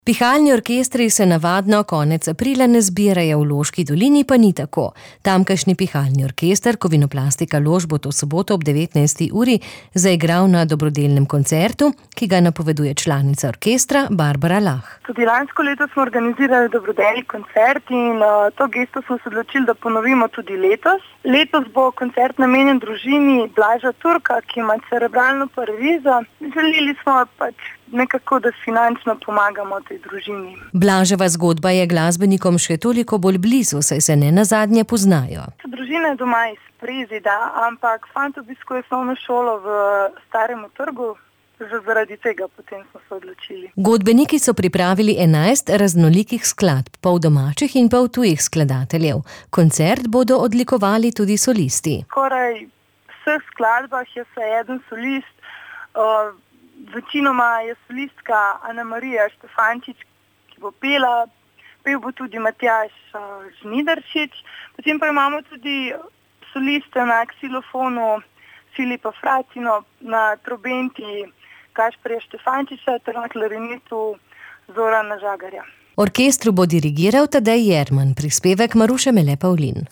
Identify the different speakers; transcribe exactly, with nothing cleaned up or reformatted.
Speaker 1: Pihalni orkestri se navadno konec aprila ne zbirajo, v Loški dolini pa ni tako. Tamkajšnji pihalni orkester Kovinoplastika Lož bo to soboto ob devetnajsti uri zaigral na dobrodelnem koncertu, ki ga napoveduje članica orkestra Barbara Lah.
Speaker 2: Tudi lansko leto smo organizirali dobrodelni koncert in uh, to gesto smo se odločili, da ponovimo tudi letos. Letos bo koncert namenjen družini Blaža Turka, ki ima cerebralno paralizo. Želeli smo pač nekako, da finančno pomagamo tej družini.
Speaker 1: Blaževa zgodba je glasbenikom še toliko bolj blizu, saj se ne nazadnje poznajo.
Speaker 2: Družina je doma iz Prezida, ampak fant obiskuje osnovno šolo v Starem trgu, že zaradi tega potem smo se odločili.
Speaker 1: Godbeniki so pripravili enajst raznolikih skladb, pol domačih in pol tujih skladateljev. Koncert bodo odlikovali tudi solisti.
Speaker 2: Skoraj v vseh skladbah je se eden solist, uh, večinoma je solistka Ana Marija Štefančič, ki bo pela, pel bo tudi Matjaž uh, Žnidarčič, potem pa imamo tudi soliste na ksilofonu Filipa Fracino, na trobenti Gašperja Štefančiča ter na klarinetu Zorana Žagarja.
Speaker 1: Orkestru bo dirigiral Tadej Jerman, prispevek Maruše Mele Pavlin.